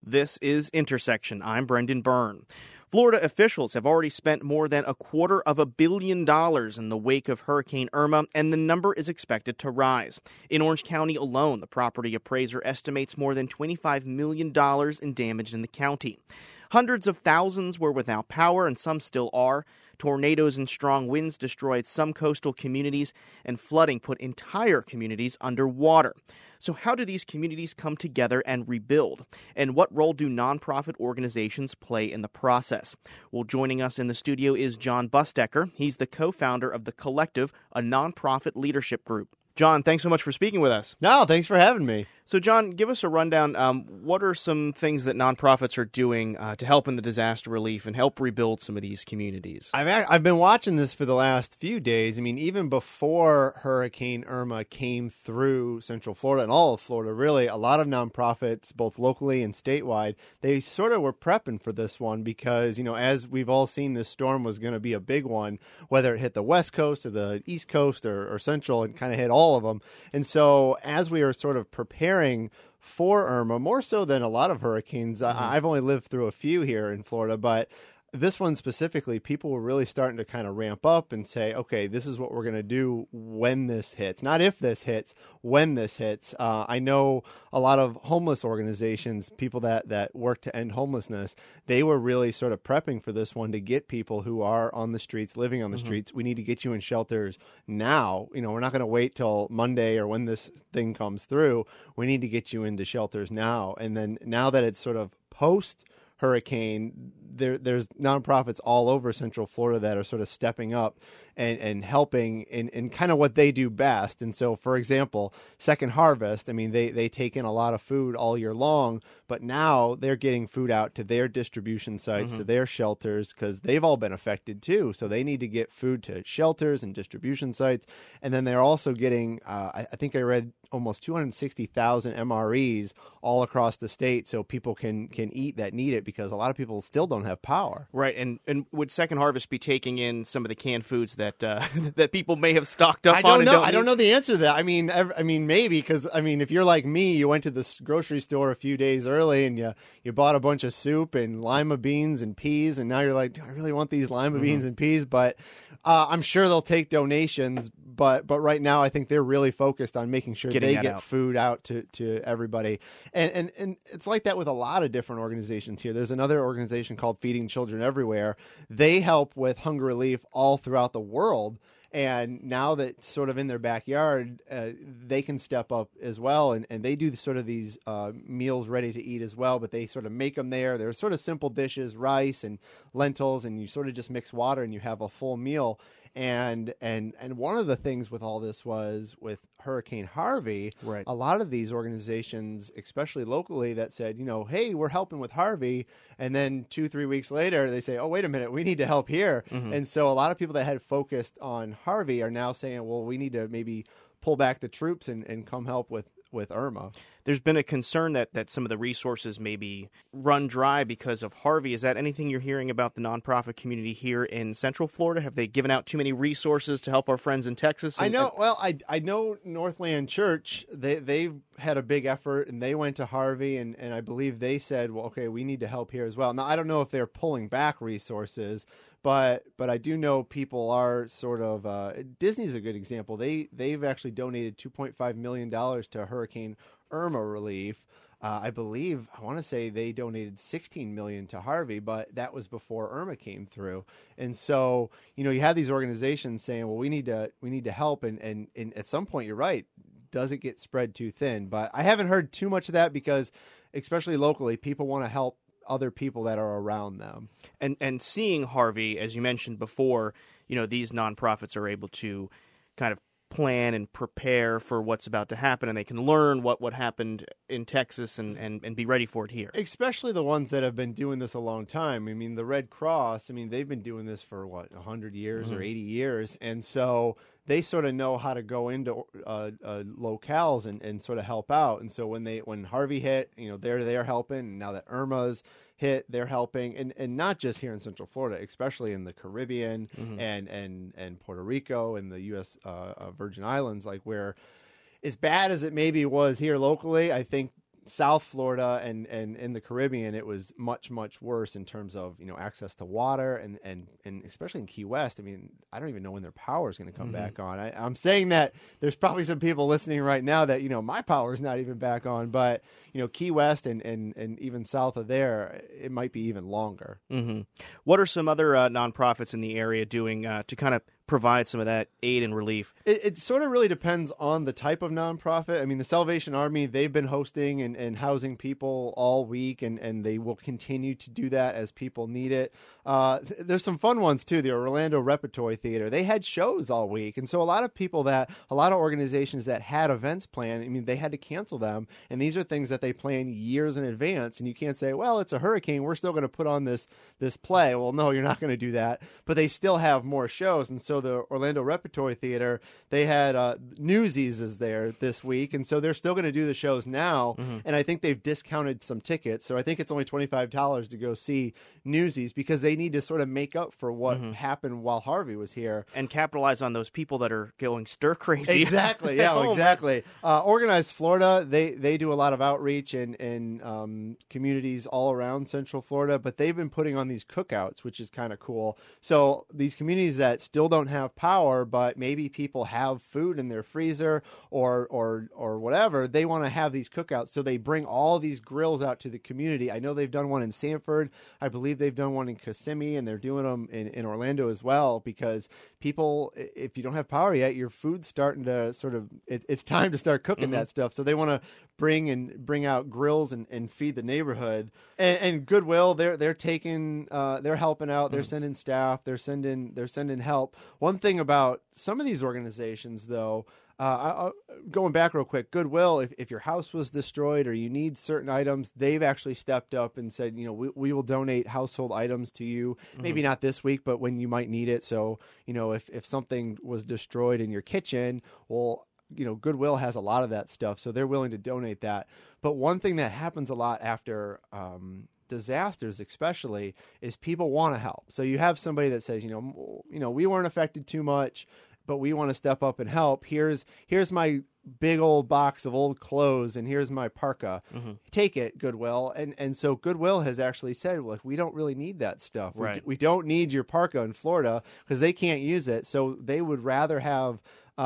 This is Intersection. I'm Brendan Byrne. Florida officials have already spent more than $250 million in the wake of Hurricane Irma, and the number is expected to rise. In Orange County alone, the property appraiser estimates more than $25 million in damage in the county. Hundreds of thousands were without power, and some still are. Tornadoes and strong winds destroyed some coastal communities, and flooding put entire communities underwater. So how do these communities come together and rebuild? And what role do nonprofit organizations play in the process? Well, joining us in the studio is John Busdecker. He's the co-founder of The Collective, a nonprofit leadership group. John, thanks so much for speaking with us. No, thanks for having me. So, John, give us a rundown. What are some things that nonprofits are doing to help in the disaster relief and help rebuild some of these communities? I've been watching this for the last few days. I mean, even before Hurricane Irma came through Central Florida and all of Florida, really, a lot of nonprofits, both locally and statewide, they sort of were prepping for this one because, you know, as we've all seen, this storm was going to be a big one, whether it hit the West Coast or the East Coast or Central, and kind of hit all of them. And so as we were sort of preparing for Irma, more so than a lot of hurricanes. I've only lived through a few here in Florida, but this one specifically, people were really starting to kind of ramp up and say, okay, this is what we're going to do when this hits. Not if this hits, when this hits. I know a lot of homeless organizations, people that work to end homelessness, they were really sort of prepping for this one to get people who are on the streets, living on the streets. We need to get you in shelters now. You know, we're not going to wait till Monday or when this thing comes through. We need to get you into shelters now. And then now that it's sort of post hurricane, there's nonprofits all over Central Florida that are sort of stepping up and helping in kind of what they do best. And so, for example, Second Harvest, I mean, they take in a lot of food all year long, but now they're getting food out to their distribution sites, to their shelters, because they've all been affected too. So they need to get food to shelters and distribution sites. And then they're also getting, I think I read, almost 260,000 MREs all across the state so people can eat that need it, because a lot of people still don't have power. Right, and would Second Harvest be taking in some of the canned foods that that people may have stocked up on? I don't know the answer to that. I mean, maybe, because I mean, if you're like me, you went to the grocery store a few days early and you bought a bunch of soup and lima beans and peas, and now you're like, do I really want these lima beans and peas? But I'm sure they'll take donations. But right now, I think they're really focused on making sure they get food out to everybody. And it's like that with a lot of different organizations here. There's another organization called Feeding Children Everywhere. They help with hunger relief all throughout the world. And now that it's sort of in their backyard, they can step up as well. And they do sort of these meals ready to eat as well, but they sort of make them there. They're sort of simple dishes, rice and lentils, and you sort of just mix water and you have a full meal. And one of the things with all this was with Hurricane Harvey, right, a lot of these organizations, especially locally, that said, you know, hey, we're helping with Harvey. And then 2-3 weeks later, they say, oh, wait a minute, we need to help here. And so a lot of people that had focused on Harvey are now saying, well, we need to maybe pull back the troops and come help with Irma. There's been a concern that some of the resources maybe run dry because of Harvey. Is that anything you're hearing about the nonprofit community here in Central Florida? Have they given out too many resources to help our friends in Texas? I know. Well, I know Northland Church, they've had a big effort, and they went to Harvey, and I believe they said, well, okay, we need to help here as well. Now, I don't know if they're pulling back resources, but I do know people are sort of Disney's a good example. They've actually donated $2.5 million to Hurricane Irma relief. I want to say they donated $16 million to Harvey, but that was before Irma came through. And so, you know, you have these organizations saying, well, we need to help, and at some point, you're right, does it get spread too thin? But I haven't heard too much of that, because especially locally, people want to help other people that are around them. And seeing Harvey, as you mentioned before, you know, these nonprofits are able to kind of plan and prepare for what's about to happen, and they can learn what happened in Texas and be ready for it here. Especially the ones that have been doing this a long time. I mean, the Red Cross, I mean, they've been doing this for, 100 years or 80 years, and so they sort of know how to go into locales and sort of help out. And so when Harvey hit, you know, they're helping, and now that Irma's hit, they're helping, and not just here in Central Florida, especially in the Caribbean and Puerto Rico and the U.S. Virgin Islands, like where, as bad as it maybe was here locally, I think South Florida and in the Caribbean, it was much, much worse in terms of, access to water and especially in Key West. I mean, I don't even know when their power is going to come back on. I'm saying that there's probably some people listening right now that, my power is not even back on, but, Key West and even south of there, it might be even longer. Mm-hmm. What are some other nonprofits in the area doing to kind of provide some of that aid and relief? It sort of really depends on the type of nonprofit. I mean, the Salvation Army, they've been hosting and housing people all week, and they will continue to do that as people need it. There's some fun ones, too. The Orlando Repertory Theater, they had shows all week. And so a lot of organizations that had events planned, I mean, they had to cancel them. And these are things that they plan years in advance. And you can't say, well, it's a hurricane, we're still going to put on this play. Well, no, you're not going to do that. But they still have more shows. And so the Orlando Repertory Theater, they had Newsies is there this week. And so they're still going to do the shows now. Mm-hmm. And I think they've discounted some tickets. So I think it's only $25 to go see Newsies because they need to sort of make up for what happened while Harvey was here. And capitalize on those people that are going stir crazy. Exactly. Yeah, exactly. Organized Florida, they do a lot of outreach in communities all around Central Florida, but they've been putting on these cookouts, which is kind of cool. So these communities that still don't have power, but maybe people have food in their freezer or whatever, they want to have these cookouts. So they bring all these grills out to the community. I know they've done one in Sanford. I believe they've done one in Kissimmee, and they're doing them in Orlando as well, because people, if you don't have power yet, your food's starting to sort of, it's time to start cooking that stuff. So they want to bring out grills and feed the neighborhood. And Goodwill, they're taking, they're helping out. They're sending staff. They're sending help. One thing about some of these organizations, though, going back real quick, Goodwill, if your house was destroyed or you need certain items, they've actually stepped up and said, we will donate household items to you. Maybe not this week, but when you might need it. So, if something was destroyed in your kitchen, well, Goodwill has a lot of that stuff, so they're willing to donate that. But one thing that happens a lot after disasters, especially, is people want to help. So you have somebody that says, we weren't affected too much, but we want to step up and help. Here's my big old box of old clothes, and here's my parka. Take it, Goodwill. And so Goodwill has actually said, look, we don't really need that stuff. Right. We don't need your parka in Florida because they can't use it. So they would rather have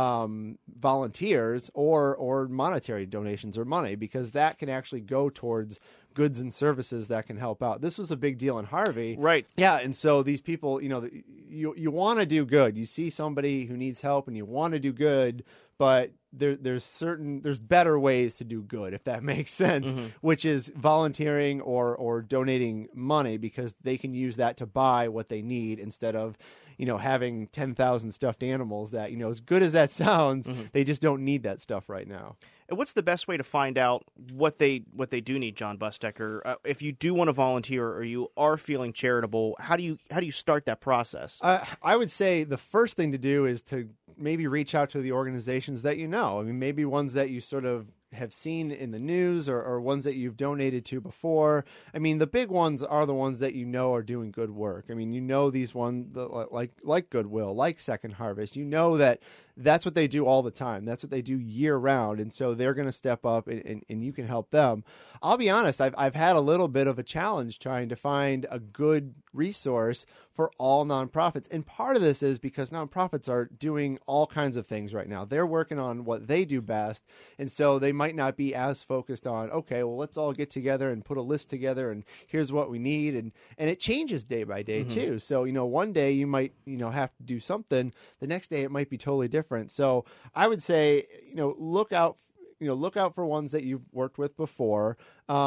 volunteers or monetary donations or money, because that can actually go towards goods and services that can help out. This was a big deal in Harvey. Right. Yeah, and so these people, you want to do good. You see somebody who needs help and you want to do good, but there's better ways to do good, if that makes sense, which is volunteering or donating money, because they can use that to buy what they need instead of having 10,000 stuffed animals that, as good as that sounds, they just don't need that stuff right now. And what's the best way to find out what they do need, John Bustecker? If you do want to volunteer or you are feeling charitable, how do you start that process? I would say the first thing to do is to maybe reach out to the organizations that you know. I mean, maybe ones that you sort of have seen in the news or ones that you've donated to before. I mean, the big ones are the ones that are doing good work. I mean, these ones like Goodwill, like Second Harvest. That's what they do all the time. That's what they do year round. And so they're going to step up and you can help them. I'll be honest, I've had a little bit of a challenge trying to find a good resource for all nonprofits. And part of this is because nonprofits are doing all kinds of things right now. They're working on what they do best. And so they might not be as focused on, okay, well, let's all get together and put a list together and here's what we need. And it changes day by day too. So, one day you might, have to do something. The next day it might be totally different. So I would say, look out for ones that you've worked with before,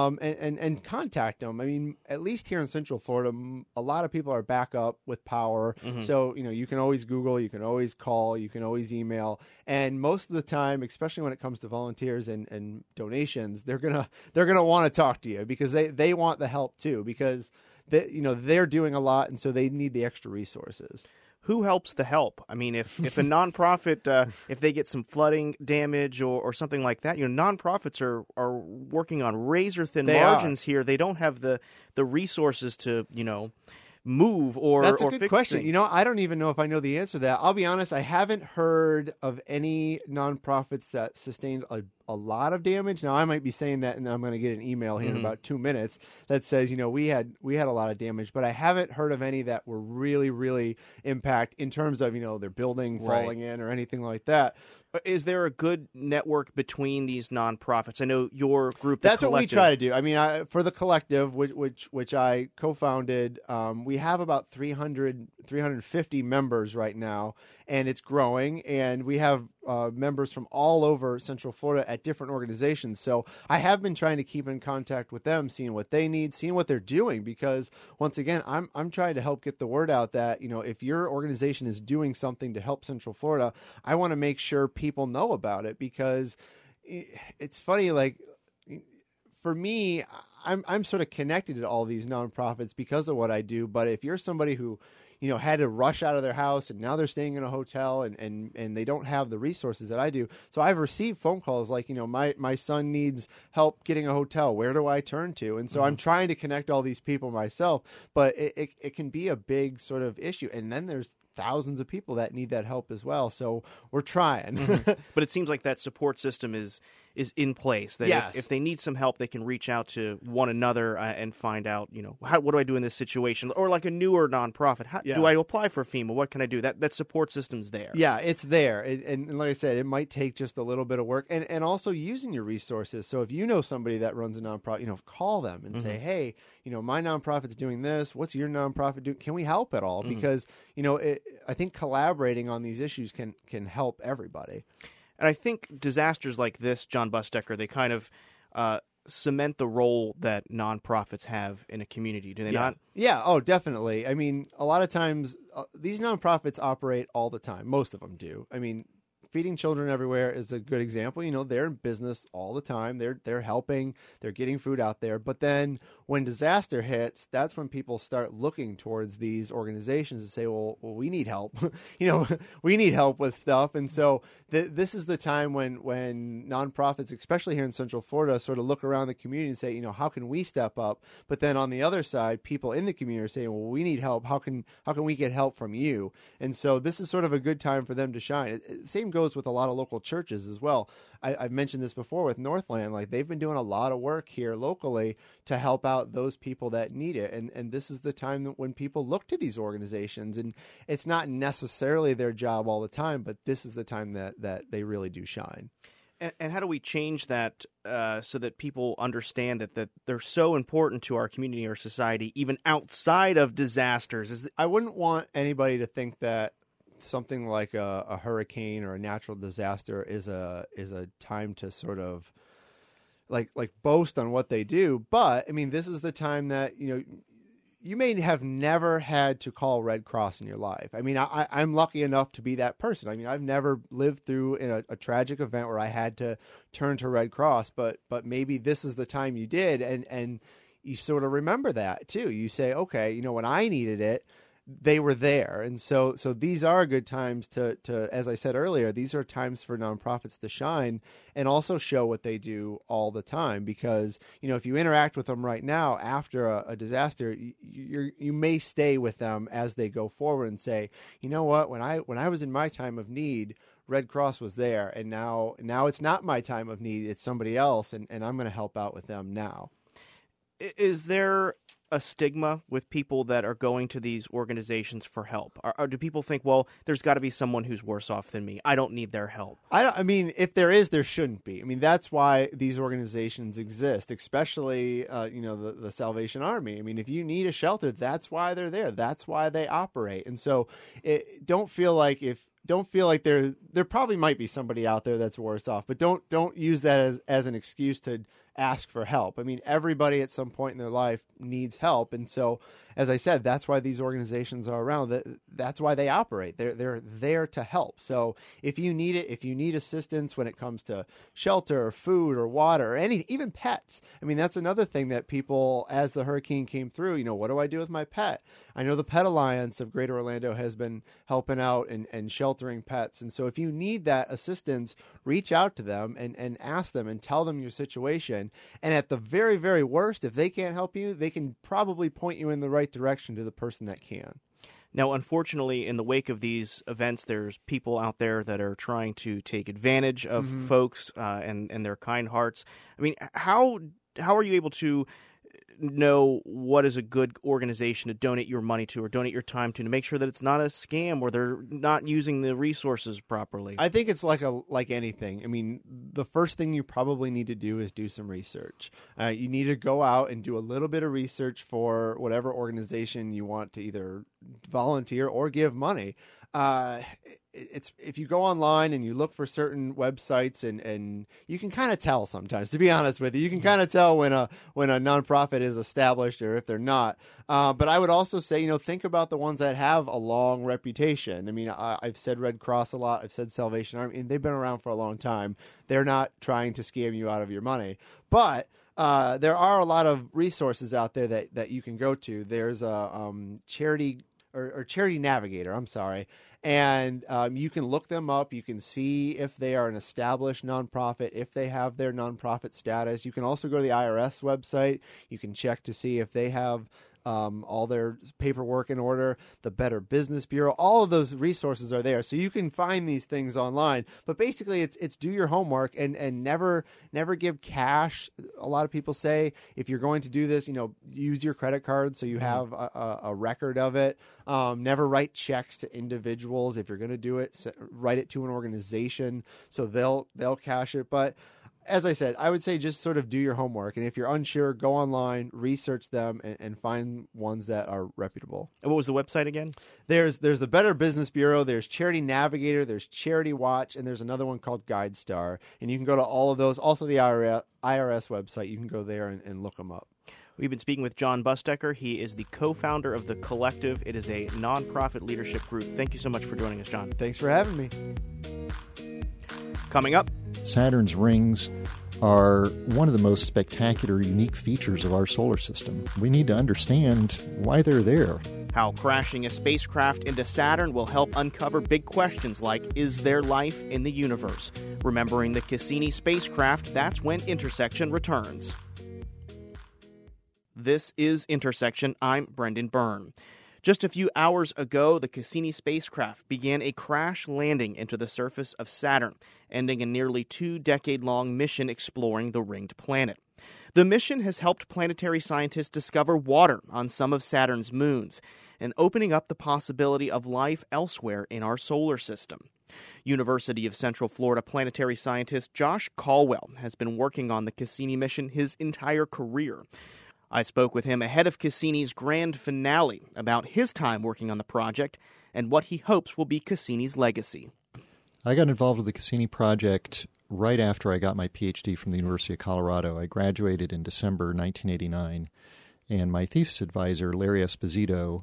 and contact them. I mean, at least here in Central Florida, a lot of people are back up with power. So, you can always Google, you can always call, you can always email. And most of the time, especially when it comes to volunteers and donations, they're going to want to talk to you because they want the help too, because they're doing a lot. And so they need the extra resources. Who helps the help? I mean, if a nonprofit, if they get some flooding damage or something like that, nonprofits are working on razor thin margins here. They don't have the resources to, move or That's a or good fix question. things? You know, I don't even know if I know the answer to that. I'll be honest, I haven't heard of any nonprofits that sustained a lot of damage. Now, I might be saying that, and I'm going to get an email here in about 2 minutes that says, you know, we had a lot of damage, but I haven't heard of any that were really, really impact in terms of, you know, their building falling in or anything like that. Is there a good network between these nonprofits? I know your group. The That's what we Collective- try to do. I mean, for the Collective, which I co-founded, we have about 350 members right now, and it's growing. And we have members from all over Central Florida at different organizations. So I have been trying to keep in contact with them, seeing what they need, seeing what they're doing. Because once again, I'm trying to help get the word out that, you know, if your organization is doing something to help Central Florida, I want to make sure people know about it. Because it's funny, like, for me, I'm sort of connected to all these nonprofits because of what I do. But if you're somebody who, you know, had to rush out of their house and now they're staying in a hotel and they don't have the resources that I do. So I've received phone calls like, you know, my son needs help getting a hotel. Where do I turn to? And so I'm trying to connect all these people myself, but it can be a big sort of issue. And then there's thousands of people that need that help as well. So we're trying. But it seems like that support system is in place. That Yes. if they need some help, they can reach out to one another and find out, you know, what do I do in this situation? Or like a newer nonprofit, how do I apply for FEMA? What can I do? That support system's there. Yeah, it's there. And like I said, it might take just a little bit of work and also using your resources. So if you know somebody that runs a nonprofit, you know, call them and say, hey, you know, my nonprofit's doing this. What's your nonprofit doing? Can we help at all? Because, you know, I think collaborating on these issues can help everybody. And I think disasters like this, John Busdecker, they kind of cement the role that nonprofits have in a community, do they not? Yeah, oh, definitely. I mean, a lot of times these nonprofits operate all the time. Most of them do. I mean, Feeding Children Everywhere is a good example. You know, they're in business all the time. They're helping. They're getting food out there. But then when disaster hits, that's when people start looking towards these organizations and say, well we need help. You know, we need help with stuff. And so this is the time when nonprofits, especially here in Central Florida, sort of look around the community and say, you know, how can we step up? But then on the other side, people in the community are saying, well, we need help. How can we get help from you? And so this is sort of a good time for them to shine. Same goes with a lot of local churches as well. I've mentioned this before with Northland. Like, they've been doing a lot of work here locally to help out those people that need it. And this is the time that when people look to these organizations, and it's not necessarily their job all the time, but this is the time that they really do shine. And how do we change that so that people understand that they're so important to our community or society, even outside of disasters? I wouldn't want anybody to think that something like a hurricane or a natural disaster is a time to sort of like boast on what they do. But I mean, this is the time that, you know, you may have never had to call Red Cross in your life. I mean, I'm lucky enough to be that person. I mean, I've never lived through a tragic event where I had to turn to Red Cross, but maybe this is the time you did. And you sort of remember that too. You say, okay, you know, when I needed it, they were there. And so these are good times to, as I said earlier, these are times for nonprofits to shine and also show what they do all the time. Because, you know, if you interact with them right now after a disaster, you may stay with them as they go forward and say, you know what, when I was in my time of need, Red Cross was there, and now it's not my time of need, it's somebody else, and I'm going to help out with them now. Is there a stigma with people that are going to these organizations for help? Or do people think, well, there's got to be someone who's worse off than me, I don't need their help? I mean, if there is, there shouldn't be. I mean, that's why these organizations exist, especially, you know, the Salvation Army. I mean, if you need a shelter, that's why they're there. That's why they operate. And so don't feel like there probably might be somebody out there that's worse off, but don't use that as an excuse to ask for help. I mean, everybody at some point in their life needs help. And so, as I said, that's why these organizations are around. That's why they operate. They're there to help. So if you need it, if you need assistance when it comes to shelter or food or water or even pets, I mean, that's another thing that people, as the hurricane came through, you know, what do I do with my pet? I know the Pet Alliance of Greater Orlando has been helping out and sheltering pets. And so if you need that assistance, reach out to them and ask them and tell them your situation. mission. And at the very, very worst, if they can't help you, they can probably point you in the right direction to the person that can. Now, unfortunately, in the wake of these events, there's people out there that are trying to take advantage of folks and their kind hearts. I mean, how are you able to know what is a good organization to donate your money to or donate your time to make sure that it's not a scam or they're not using the resources properly? I think it's like anything. I mean, the first thing you probably need to do is do some research. You need to go out and do a little bit of research for whatever organization you want to either volunteer or give money. It's if you go online and you look for certain websites and you can kind of tell sometimes, to be honest with you, you can kind of tell when a nonprofit is established or if they're not. But I would also say, think about the ones that have a long reputation. I mean, I've said Red Cross a lot. I've said Salvation Army, and they've been around for a long time. They're not trying to scam you out of your money, but there are a lot of resources out there that you can go to. There's a charity or Charity Navigator, I'm sorry. And you can look them up. You can see if they are an established nonprofit, if they have their nonprofit status. You can also go to the IRS website. You can check to see if they have all their paperwork in order, the Better Business Bureau. All of those resources are there. So you can find these things online. But basically, it's do your homework and never give cash. A lot of people say if you're going to do this, use your credit card so you have a record of it. Never write checks to individuals. If you're going to do it, write it to an organization so they'll cash it. But as I said, I would say just sort of do your homework. And if you're unsure, go online, research them, and find ones that are reputable. And what was the website again? There's the Better Business Bureau, there's Charity Navigator, there's Charity Watch, and there's another one called GuideStar. And you can go to all of those. Also the IRS website, you can go there and look them up. We've been speaking with John Bustecker. He is the co-founder of The Collective. It is a nonprofit leadership group. Thank you so much for joining us, John. Thanks for having me. Coming up, Saturn's rings are one of the most spectacular, unique features of our solar system. We need to understand why they're there. how crashing a spacecraft into Saturn will help uncover big questions like, is there life in the universe? Remembering the Cassini spacecraft, that's when Intersection returns. This is Intersection. I'm Brendan Byrne. Just a few hours ago, the Cassini spacecraft began a crash landing into the surface of Saturn, ending a nearly 2-decade-long mission exploring the ringed planet. The mission has helped planetary scientists discover water on some of Saturn's moons and opening up the possibility of life elsewhere in our solar system. University of Central Florida planetary scientist Josh Caldwell has been working on the Cassini mission his entire career. I spoke with him ahead of Cassini's grand finale about his time working on the project and what he hopes will be Cassini's legacy. I got involved with the Cassini project right after I got my PhD from the University of Colorado. I graduated in December 1989, and my thesis advisor, Larry Esposito,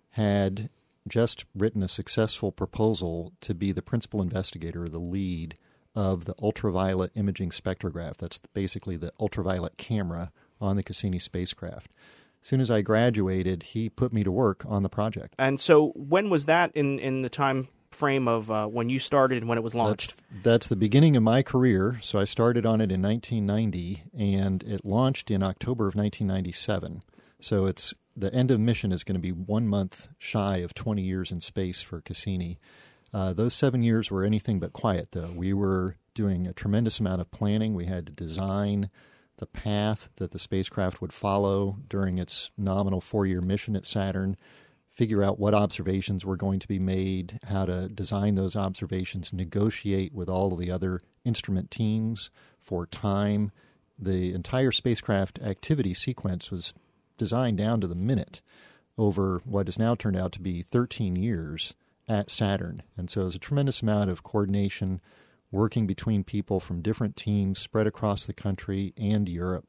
had just written a successful proposal to be the principal investigator, the lead, of the ultraviolet imaging spectrograph. That's basically the ultraviolet camera on the Cassini spacecraft. As soon as I graduated, he put me to work on the project. And so when was that in the time frame of when you started and when it was launched? That's the beginning of my career. So I started on it in 1990, and it launched in October of 1997. So the end of mission is going to be 1 month shy of 20 years in space for Cassini. Those 7 years were anything but quiet, though. We were doing a tremendous amount of planning. We had to design the path that the spacecraft would follow during its nominal 4-year mission at Saturn, figure out what observations were going to be made, how to design those observations, negotiate with all of the other instrument teams for time. The entire spacecraft activity sequence was designed down to the minute over what has now turned out to be 13 years at Saturn. And so there's a tremendous amount of coordination, working between people from different teams spread across the country and Europe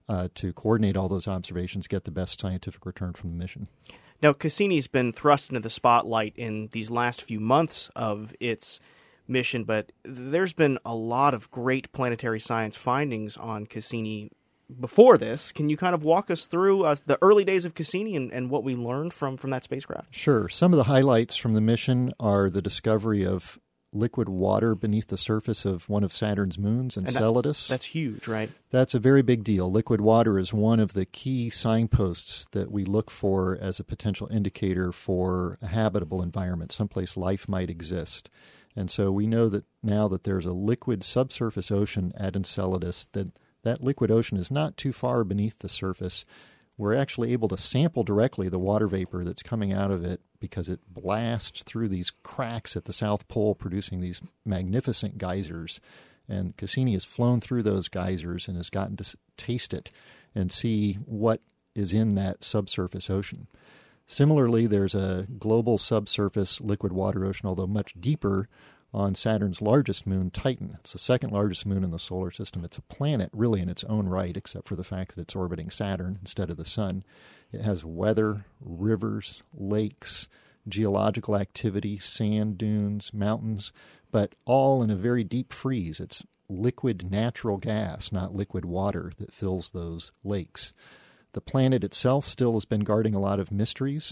to coordinate all those observations, get the best scientific return from the mission. Now, Cassini's been thrust into the spotlight in these last few months of its mission, but there's been a lot of great planetary science findings on Cassini before this. Can you kind of walk us through the early days of Cassini and what we learned from that spacecraft? Sure. Some of the highlights from the mission are the discovery of liquid water beneath the surface of one of Saturn's moons, Enceladus. That's huge, right? That's a very big deal. Liquid water is one of the key signposts that we look for as a potential indicator for a habitable environment, someplace life might exist. And so we know that now that there's a liquid subsurface ocean at Enceladus, that liquid ocean is not too far beneath the surface. We're actually able to sample directly the water vapor that's coming out of it because it blasts through these cracks at the South Pole, producing these magnificent geysers. And Cassini has flown through those geysers and has gotten to taste it and see what is in that subsurface ocean. Similarly, there's a global subsurface liquid water ocean, although much deeper, on Saturn's largest moon, Titan. It's the second largest moon in the solar system. It's a planet really in its own right, except for the fact that it's orbiting Saturn instead of the sun. It has weather, rivers, lakes, geological activity, sand dunes, mountains, but all in a very deep freeze. It's liquid natural gas, not liquid water, that fills those lakes. The planet itself still has been guarding a lot of mysteries.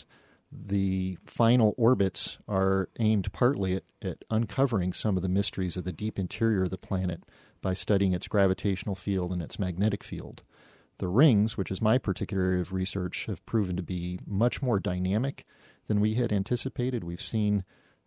The final orbits are aimed partly at uncovering some of the mysteries of the deep interior of the planet by studying its gravitational field and its magnetic field. The rings, which is my particular area of research, have proven to be much more dynamic than we had anticipated. We've seen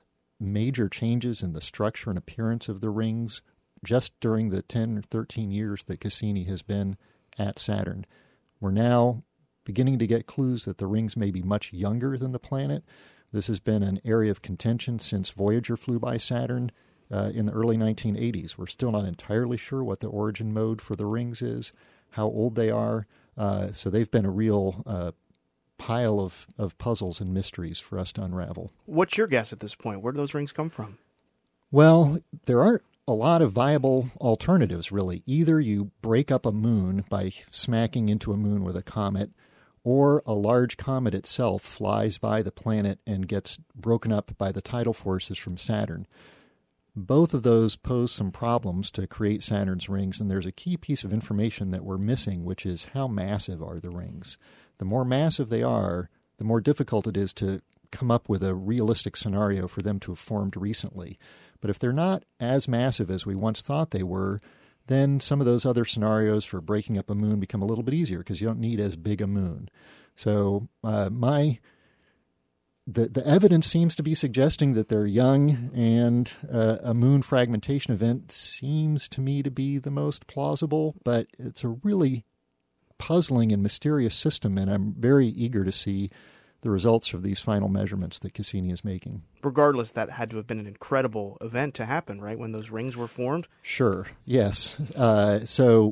major changes in the structure and appearance of the rings just during the 10 or 13 years that Cassini has been at Saturn. We're now beginning to get clues that the rings may be much younger than the planet. This has been an area of contention since Voyager flew by Saturn in the early 1980s. We're still not entirely sure what the origin mode for the rings is, how old they are. So they've been a real pile of puzzles and mysteries for us to unravel. What's your guess at this point? Where do those rings come from? Well, there aren't a lot of viable alternatives, really. Either you break up a moon by smacking into a moon with a comet, or a large comet itself flies by the planet and gets broken up by the tidal forces from Saturn. Both of those pose some problems to create Saturn's rings, and there's a key piece of information that we're missing, which is how massive are the rings. The more massive they are, the more difficult it is to come up with a realistic scenario for them to have formed recently. But if they're not as massive as we once thought they were, then some of those other scenarios for breaking up a moon become a little bit easier because you don't need as big a moon. So the evidence seems to be suggesting that they're young, and a moon fragmentation event seems to me to be the most plausible, but it's a really puzzling and mysterious system, and I'm very eager to see the results of these final measurements that Cassini is making. Regardless, that had to have been an incredible event to happen, right, when those rings were formed? Sure, yes. So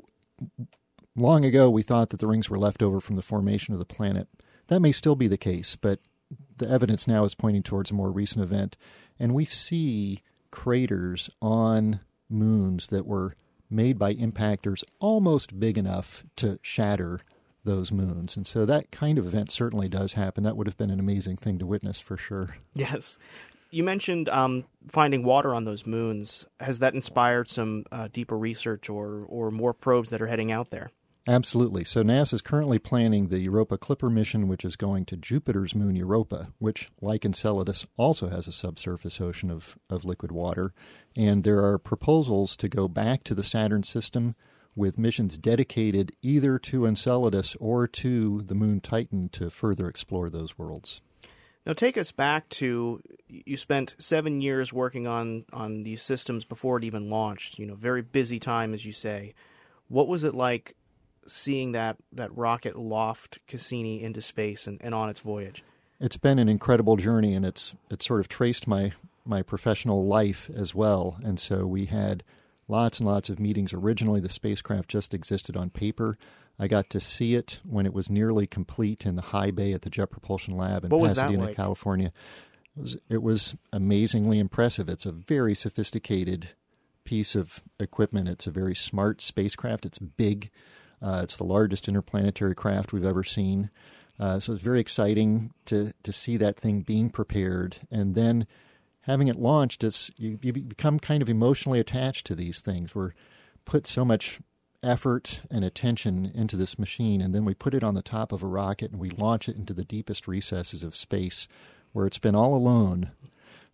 long ago, we thought that the rings were left over from the formation of the planet. That may still be the case, but the evidence now is pointing towards a more recent event, and we see craters on moons that were made by impactors almost big enough to shatter those moons. And so that kind of event certainly does happen. That would have been an amazing thing to witness for sure. Yes. You mentioned finding water on those moons. Has that inspired some deeper research or more probes that are heading out there? Absolutely. So NASA is currently planning the Europa Clipper mission, which is going to Jupiter's moon Europa, which, like Enceladus, also has a subsurface ocean of liquid water. And there are proposals to go back to the Saturn system with missions dedicated either to Enceladus or to the moon Titan to further explore those worlds. Now take us back to, you spent 7 years working on these systems before it even launched. Very busy time, as you say. What was it like seeing that rocket loft Cassini into space and on its voyage? It's been an incredible journey, and it's sort of traced my professional life as well. And so we had lots and lots of meetings. Originally, the spacecraft just existed on paper. I got to see it when it was nearly complete in the high bay at the Jet Propulsion Lab in Pasadena, California. It was amazingly impressive. It's a very sophisticated piece of equipment. It's a very smart spacecraft. It's big. It's the largest interplanetary craft we've ever seen. So it's very exciting to see that thing being prepared. And then having it launched, you become kind of emotionally attached to these things. We're put so much effort and attention into this machine, and then we put it on the top of a rocket and we launch it into the deepest recesses of space, where it's been all alone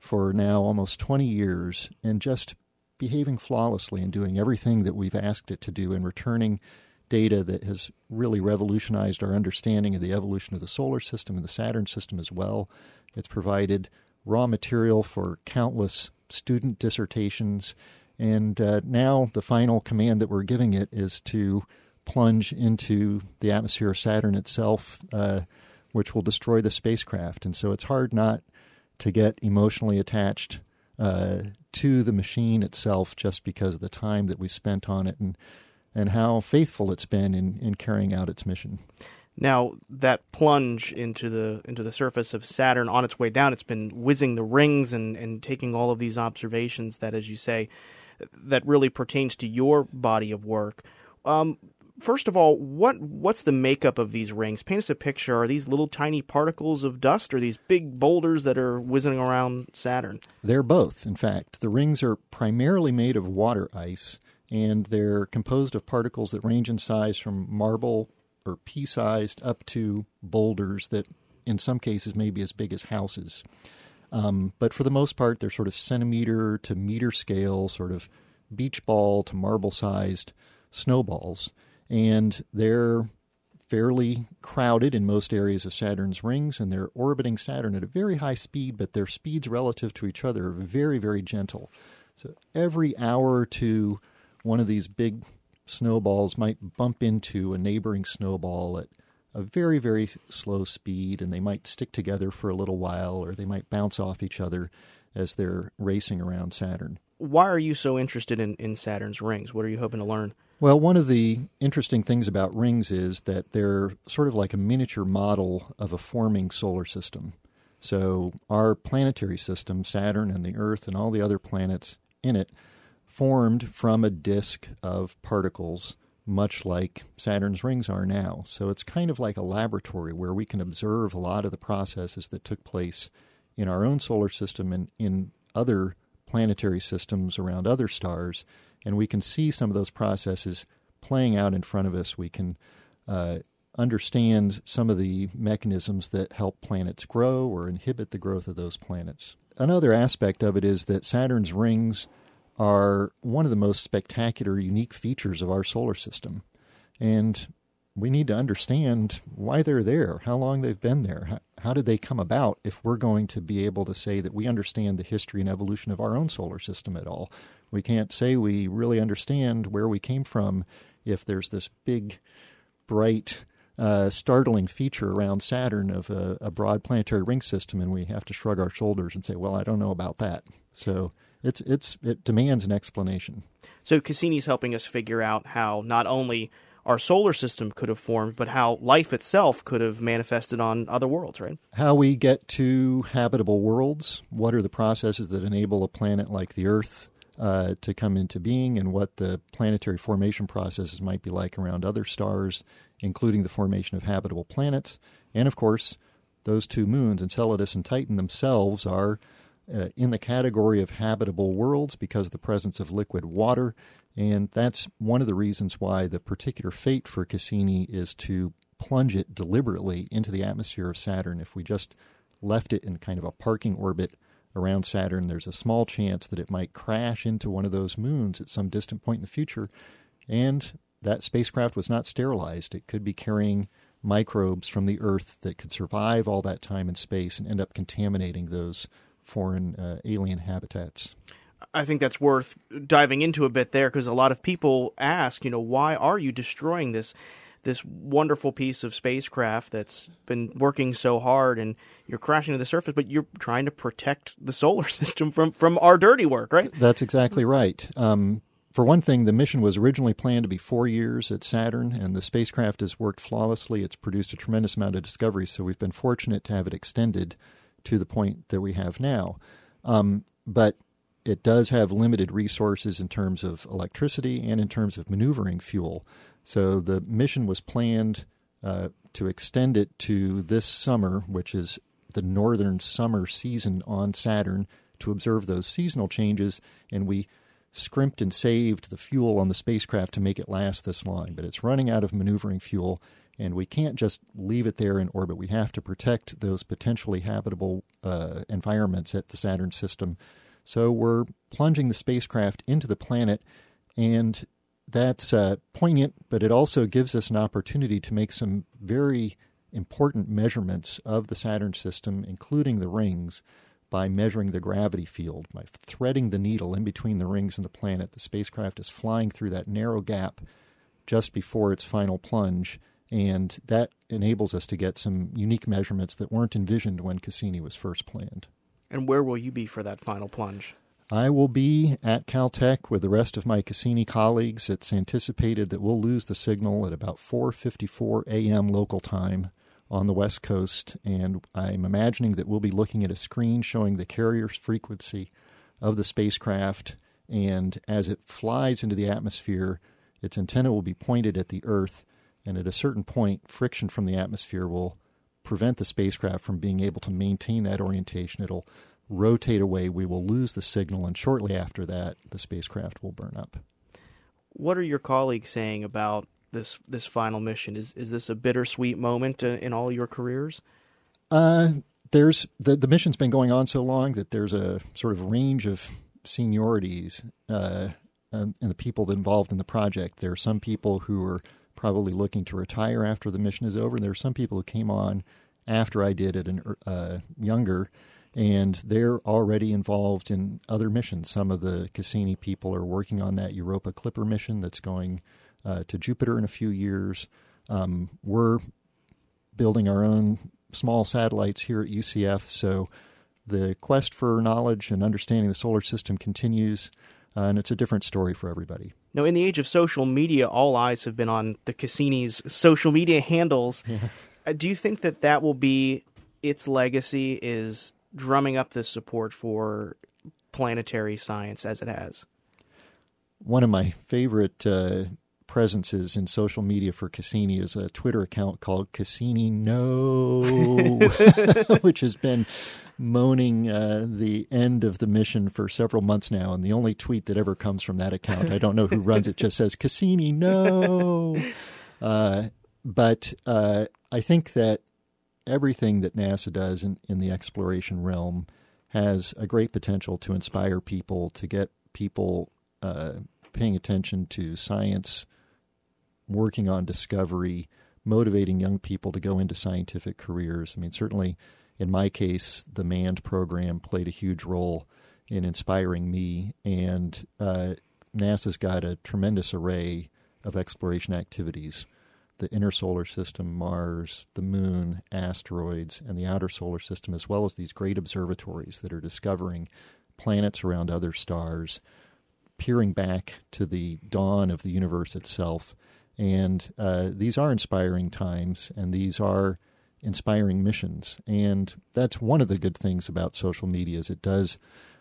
for now almost 20 years and just behaving flawlessly and doing everything that we've asked it to do and returning data that has really revolutionized our understanding of the evolution of the solar system and the Saturn system as well. It's provided raw material for countless student dissertations, and now the final command that we're giving it is to plunge into the atmosphere of Saturn itself, which will destroy the spacecraft. And so it's hard not to get emotionally attached to the machine itself just because of the time that we spent on it and how faithful it's been in carrying out its mission. Now, that plunge into the surface of Saturn on its way down, it's been whizzing the rings and taking all of these observations that, as you say, that really pertains to your body of work. First of all, what's the makeup of these rings? Paint us a picture. Are these little tiny particles of dust or these big boulders that are whizzing around Saturn? They're both, in fact. The rings are primarily made of water ice, and they're composed of particles that range in size from marble or pea-sized up to boulders that in some cases may be as big as houses. But for the most part, they're sort of centimeter to meter scale, sort of beach ball to marble-sized snowballs. And they're fairly crowded in most areas of Saturn's rings, and they're orbiting Saturn at a very high speed, but their speeds relative to each other are very, very gentle. So every hour or two, one of these big snowballs might bump into a neighboring snowball at a very, very slow speed, and they might stick together for a little while, or they might bounce off each other as they're racing around Saturn. Why are you so interested in Saturn's rings? What are you hoping to learn? Well, one of the interesting things about rings is that they're sort of like a miniature model of a forming solar system. So our planetary system, Saturn and the Earth and all the other planets in it, formed from a disk of particles, much like Saturn's rings are now. So it's kind of like a laboratory where we can observe a lot of the processes that took place in our own solar system and in other planetary systems around other stars, and we can see some of those processes playing out in front of us. We can understand some of the mechanisms that help planets grow or inhibit the growth of those planets. Another aspect of it is that Saturn's rings are one of the most spectacular, unique features of our solar system. And we need to understand why they're there, how long they've been there, how did they come about if we're going to be able to say that we understand the history and evolution of our own solar system at all. We can't say we really understand where we came from if there's this big, bright, startling feature around Saturn of a broad planetary ring system, and we have to shrug our shoulders and say, well, I don't know about that. So it demands an explanation. So Cassini's helping us figure out how not only our solar system could have formed, but how life itself could have manifested on other worlds, right? How we get to habitable worlds, what are the processes that enable a planet like the Earth to come into being, and what the planetary formation processes might be like around other stars, including the formation of habitable planets. And, of course, those two moons, Enceladus and Titan themselves, are in the category of habitable worlds because of the presence of liquid water. And that's one of the reasons why the particular fate for Cassini is to plunge it deliberately into the atmosphere of Saturn. If we just left it in kind of a parking orbit around Saturn, there's a small chance that it might crash into one of those moons at some distant point in the future. And that spacecraft was not sterilized. It could be carrying microbes from the Earth that could survive all that time in space and end up contaminating those foreign alien habitats. I think that's worth diving into a bit there, because a lot of people ask, why are you destroying this wonderful piece of spacecraft that's been working so hard, and you're crashing to the surface, but you're trying to protect the solar system from our dirty work, right? That's exactly right. For one thing, the mission was originally planned to be 4 years at Saturn, and the spacecraft has worked flawlessly. It's produced a tremendous amount of discoveries, so we've been fortunate to have it extended to the point that we have now. But it does have limited resources in terms of electricity and in terms of maneuvering fuel. So the mission was planned to extend it to this summer, which is the northern summer season on Saturn, to observe those seasonal changes, and we scrimped and saved the fuel on the spacecraft to make it last this long. But it's running out of maneuvering fuel, And we can't just leave it there in orbit. We have to protect those potentially habitable environments at the Saturn system. So we're plunging the spacecraft into the planet, and that's poignant, but it also gives us an opportunity to make some very important measurements of the Saturn system, including the rings, by measuring the gravity field. By threading the needle in between the rings and the planet, the spacecraft is flying through that narrow gap just before its final plunge, and that enables us to get some unique measurements that weren't envisioned when Cassini was first planned. And where will you be for that final plunge? I will be at Caltech with the rest of my Cassini colleagues. It's anticipated that we'll lose the signal at about 4:54 a.m. local time on the West Coast, and I'm imagining that we'll be looking at a screen showing the carrier's frequency of the spacecraft, and as it flies into the atmosphere, its antenna will be pointed at the Earth, and at a certain point, friction from the atmosphere will prevent the spacecraft from being able to maintain that orientation. It'll rotate away, we will lose the signal, and shortly after that, the spacecraft will burn up. What are your colleagues saying about this final mission? Is this a bittersweet moment in all your careers? There's the mission's been going on so long that there's a sort of range of seniorities in the people involved in the project. There are some people who are probably looking to retire after the mission is over, and there are some people who came on after I did at an younger, and they're already involved in other missions. Some of the Cassini people are working on that Europa Clipper mission that's going to Jupiter in a few years. We're building our own small satellites here at UCF, so the quest for knowledge and understanding the solar system continues, and it's a different story for everybody. Now, in the age of social media, all eyes have been on the Cassini's social media handles. Yeah. Do you think that will be its legacy, is drumming up this support for planetary science as it has? One of my favorite presences in social media for Cassini is a Twitter account called Cassini No, which has been moaning the end of the mission for several months now, and the only tweet that ever comes from that account, I don't know who runs it, just says, Cassini No. But I think that everything that NASA does in the exploration realm has a great potential to inspire people, to get people paying attention to science, working on discovery, motivating young people to go into scientific careers. I mean, certainly in my case, the manned program played a huge role in inspiring me, and NASA's got a tremendous array of exploration activities. The inner solar system, Mars, the moon, asteroids, and the outer solar system, as well as these great observatories that are discovering planets around other stars, peering back to the dawn of the universe itself. And these are inspiring times, and these are inspiring missions. And that's one of the good things about social media, is it does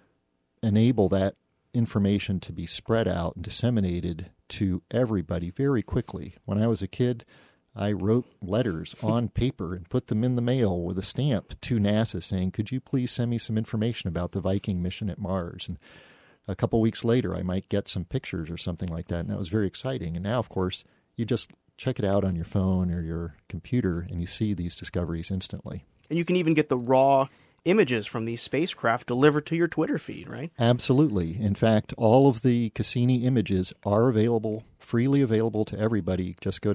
enable that information to be spread out and disseminated to everybody very quickly. When I was a kid, I wrote letters on paper and put them in the mail with a stamp to NASA saying, could you please send me some information about the Viking mission at Mars? And a couple weeks later, I might get some pictures or something like that, and that was very exciting. And now, of course, you just check it out on your phone or your computer, and you see these discoveries instantly. And you can even get the raw images from these spacecraft delivered to your Twitter feed, right? Absolutely. In fact, all of the Cassini images are available, freely available to everybody. Just go to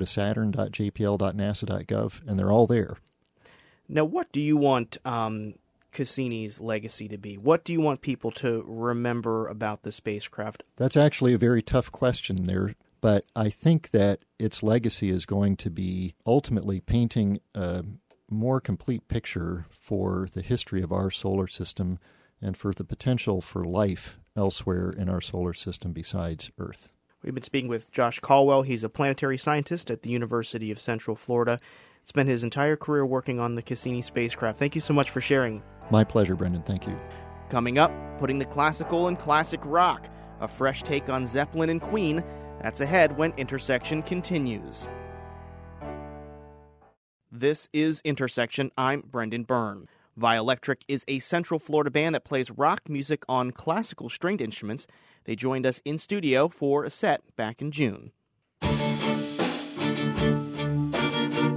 saturn.jpl.nasa.gov, and they're all there. Now, what do you want Cassini's legacy to be? What do you want people to remember about the spacecraft? That's actually a very tough question there. But I think that its legacy is going to be ultimately painting a more complete picture for the history of our solar system and for the potential for life elsewhere in our solar system besides Earth. We've been speaking with Josh Caldwell. He's a planetary scientist at the University of Central Florida. Spent his entire career working on the Cassini spacecraft. Thank you so much for sharing. My pleasure, Brendan. Thank you. Coming up, putting the classical in classic rock, a fresh take on Zeppelin and Queen. That's ahead when Intersection continues. This is Intersection. I'm Brendan Byrne. Violectric is a Central Florida band that plays rock music on classical stringed instruments. They joined us in studio for a set back in June.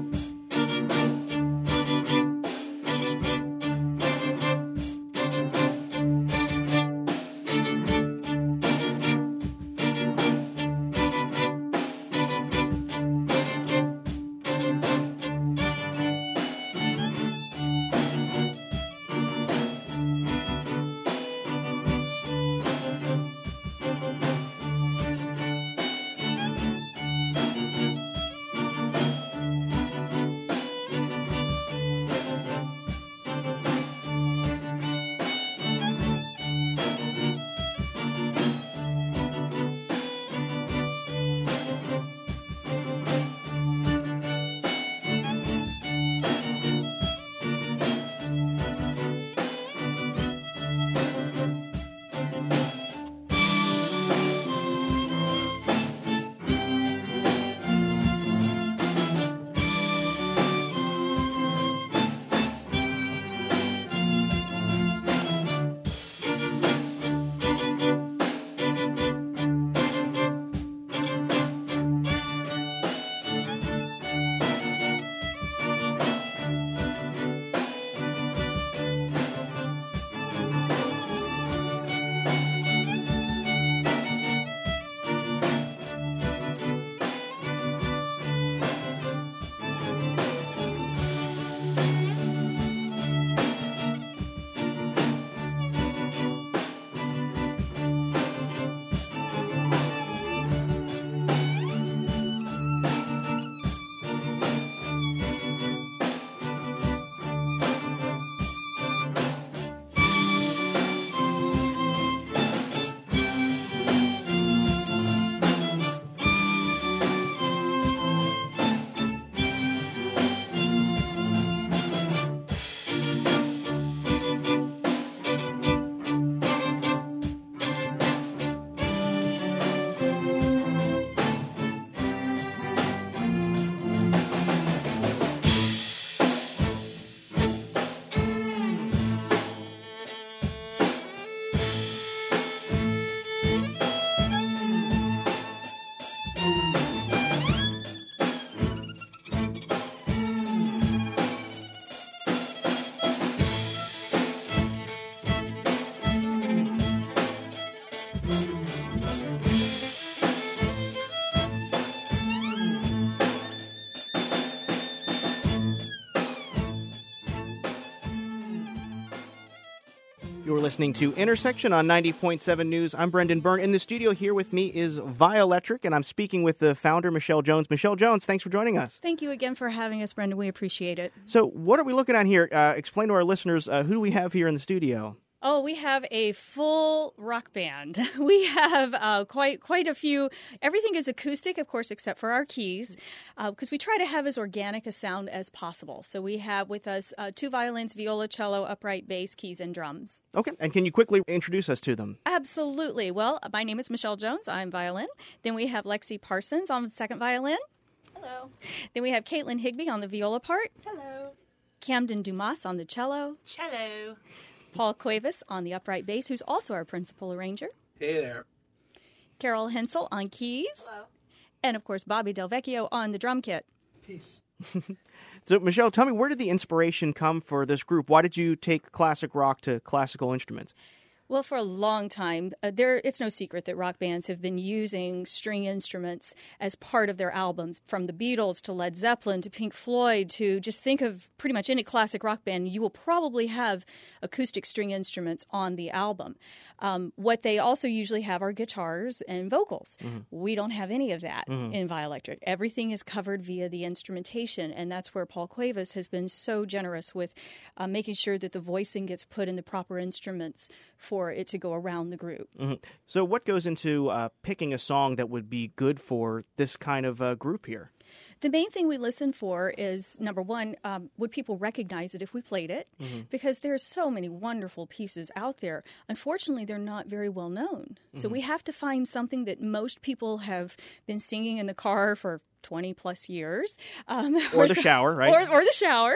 You're listening to Intersection on 90.7 News. I'm Brendan Byrne. In the studio here with me is Violectric, and I'm speaking with the founder, Michelle Jones. Michelle Jones, thanks for joining us. Thank you again for having us, Brendan. We appreciate it. So what are we looking at here? Explain to our listeners, who do we have here in the studio? Oh, we have a full rock band. We have quite a few. Everything is acoustic, of course, except for our keys, because we try to have as organic a sound as possible. So we have with us 2 violins, viola, cello, upright bass, keys, and drums. Okay, and can you quickly introduce us to them? Absolutely. Well, my name is Michelle Jones. I'm violin. Then we have Lexi Parsons on the second violin. Hello. Then we have Caitlin Higby on the viola part. Hello. Camden Dumas on the cello. Hello. Paul Cuevas on the upright bass, who's also our principal arranger. Hey there. Carol Hensel on keys. Hello. And, of course, Bobby Del Vecchio on the drum kit. Peace. So, Michelle, tell me, where did the inspiration come for this group? Why did you take classic rock to classical instruments? Well, for a long time, it's no secret that rock bands have been using string instruments as part of their albums, from the Beatles to Led Zeppelin to Pink Floyd to just think of pretty much any classic rock band. You will probably have acoustic string instruments on the album. What they also usually have are guitars and vocals. Mm-hmm. We don't have any of that in Violectric. Everything is covered via the instrumentation, and that's where Paul Cuevas has been so generous with making sure that the voicing gets put in the proper instruments for it to go around the group. Mm-hmm. So what goes into picking a song that would be good for this kind of group here? The main thing we listen for is, number one, would people recognize it if we played it? Mm-hmm. Because there's so many wonderful pieces out there. Unfortunately, they're not very well known. Mm-hmm. So we have to find something that most people have been singing in the car for 20 plus years. Or the shower, right? Or the shower.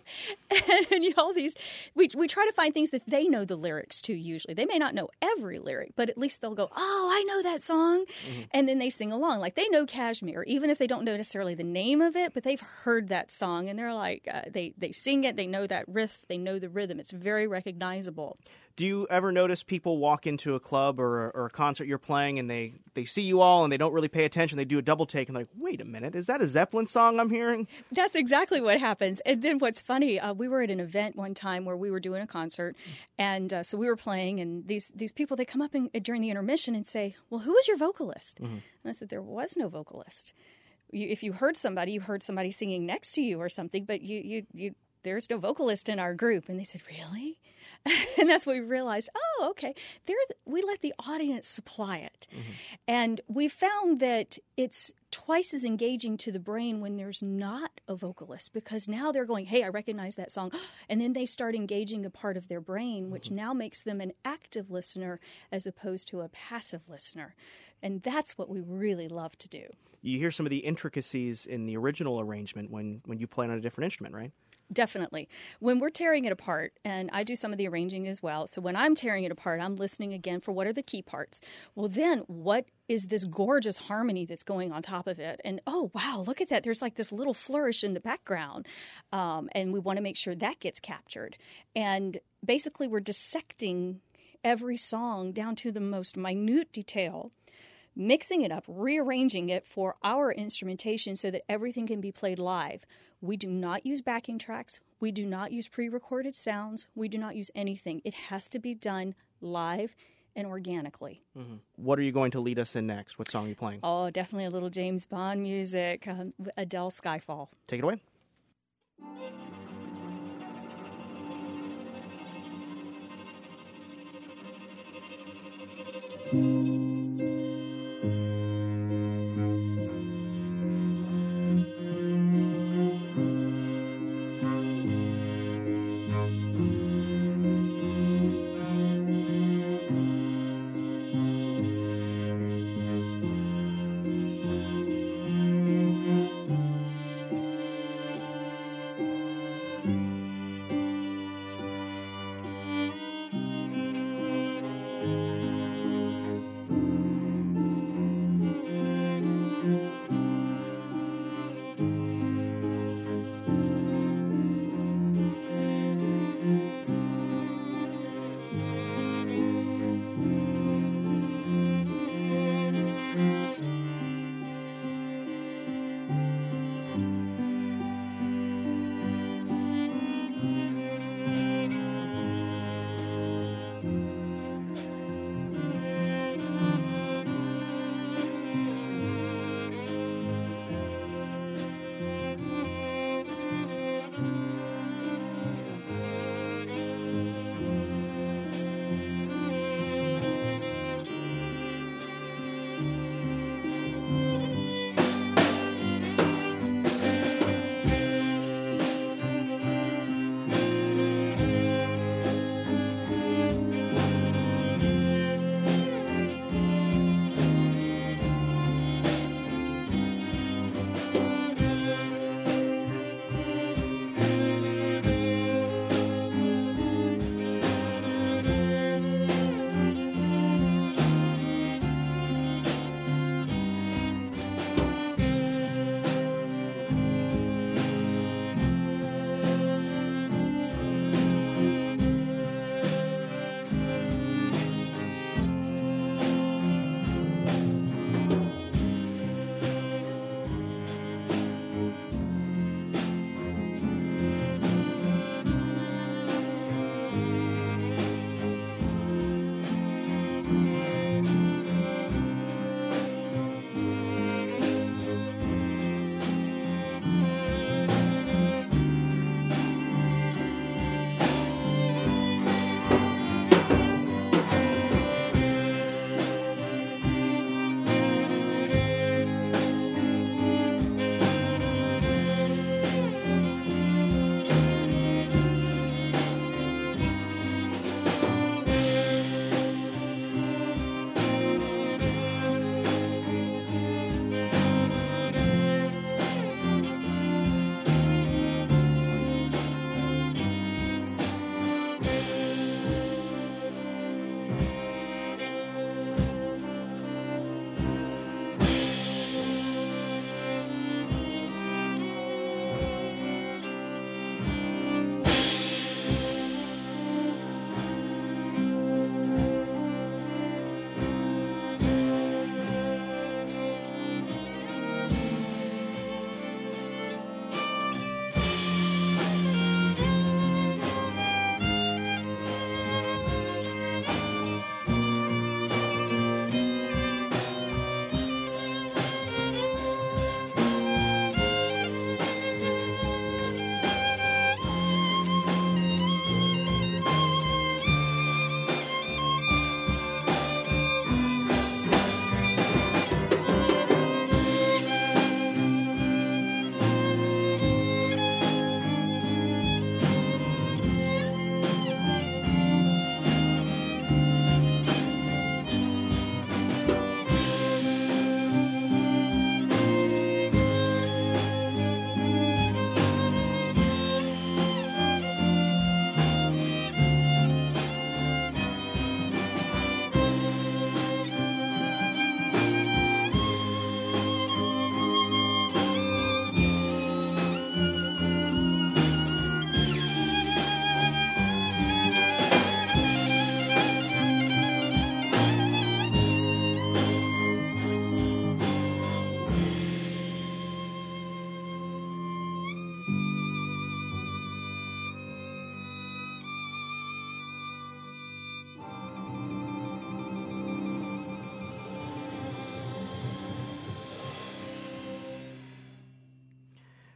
and all these, we try to find things that they know the lyrics to usually. They may not know every lyric, but at least they'll go, oh, I know that song. Mm-hmm. And then they sing along. Like they know Kashmir, even if they don't know necessarily the name of it, but they've heard that song and they're like, they sing it, they know that riff, they know the rhythm. It's very recognizable. Do you ever notice people walk into a club or a concert you're playing and they see you all and they don't really pay attention? They do a double take and they're like, wait a minute, is that a Zeppelin song I'm hearing? That's exactly what happens. And then what's funny, we were at an event one time where we were doing a concert, and so we were playing, and these people, they come up during the intermission and say, well, who was your vocalist? Mm-hmm. And I said, there was no vocalist. If you heard somebody, you heard somebody singing next to you or something, but there's no vocalist in our group. And they said, really? And that's when we realized, oh, okay, we let the audience supply it. Mm-hmm. And we found that it's twice as engaging to the brain when there's not a vocalist, because now they're going, hey, I recognize that song. And then they start engaging a part of their brain, which now makes them an active listener as opposed to a passive listener. And that's what we really love to do. You hear some of the intricacies in the original arrangement when you play on a different instrument, right? Definitely. When we're tearing it apart, and I do some of the arranging as well, so when I'm tearing it apart, I'm listening again for what are the key parts. Well, then what is this gorgeous harmony that's going on top of it? And, oh, wow, look at that. There's like this little flourish in the background, and we want to make sure that gets captured. And basically we're dissecting every song down to the most minute detail, mixing it up, rearranging it for our instrumentation so that everything can be played live. We do not use backing tracks. We do not use pre-recorded sounds. We do not use anything. It has to be done live and organically. Mm-hmm. What are you going to lead us in next? What song are you playing? Oh, definitely a little James Bond music, Adele Skyfall. Take it away.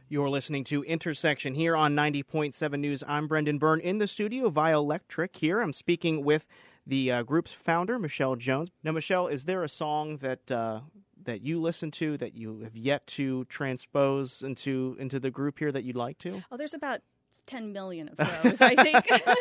You're listening to Intersection here on 90.7 News. I'm Brendan Byrne in the studio via Electric here. I'm speaking with the group's founder, Michelle Jones. Now, Michelle, is there a song that that you listen to that you have yet to transpose into the group here that you'd like to? Oh, there's about 10 million of those, I think.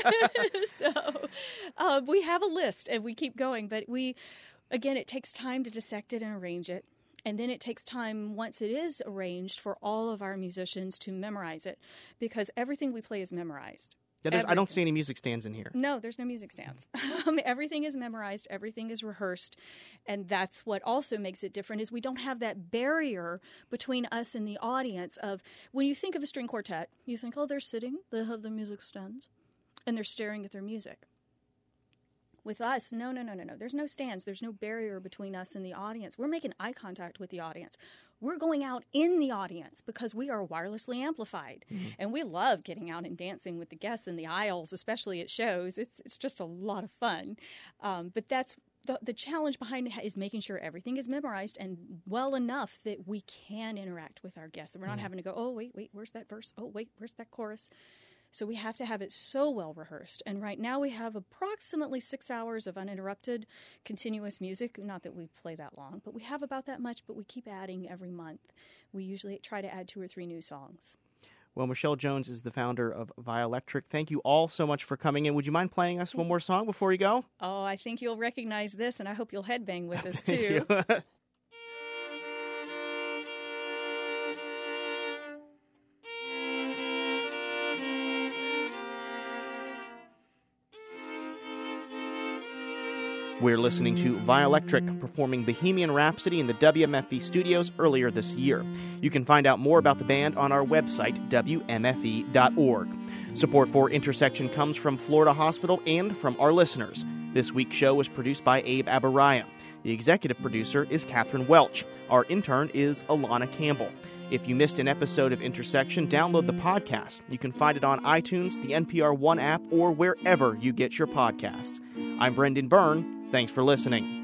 So we have a list and we keep going, but again, it takes time to dissect it and arrange it. And then it takes time, once it is arranged, for all of our musicians to memorize it, because everything we play is memorized. Yeah, I don't see any music stands in here. No, there's no music stands. Everything is memorized. Everything is rehearsed. And that's what also makes it different, is we don't have that barrier between us and the audience of, when you think of a string quartet, you think, oh, they're sitting, they have the music stands, and they're staring at their music. With us, no. There's no stands. There's no barrier between us and the audience. We're making eye contact with the audience. We're going out in the audience because we are wirelessly amplified. Mm-hmm. And we love getting out and dancing with the guests in the aisles, especially at shows. It's just a lot of fun. But that's the challenge behind it is making sure everything is memorized and well enough that we can interact with our guests. That we're not having to go, oh, wait, where's that verse? Oh, wait, where's that chorus? So we have to have it so well rehearsed. And right now we have approximately 6 hours of uninterrupted, continuous music. Not that we play that long, but we have about that much, but we keep adding every month. We usually try to add 2 or 3 new songs. Well, Michelle Jones is the founder of Via Electric. Thank you all so much for coming in. Would you mind playing us one more song before you go? Oh, I think you'll recognize this, and I hope you'll headbang with us, too. We're listening to Via Electric performing Bohemian Rhapsody in the WMFE studios earlier this year. You can find out more about the band on our website, WMFE.org. Support for Intersection comes from Florida Hospital and from our listeners. This week's show was produced by Abe Abaraya. The executive producer is Catherine Welch. Our intern is Alana Campbell. If you missed an episode of Intersection, download the podcast. You can find it on iTunes, the NPR One app, or wherever you get your podcasts. I'm Brendan Byrne. Thanks for listening.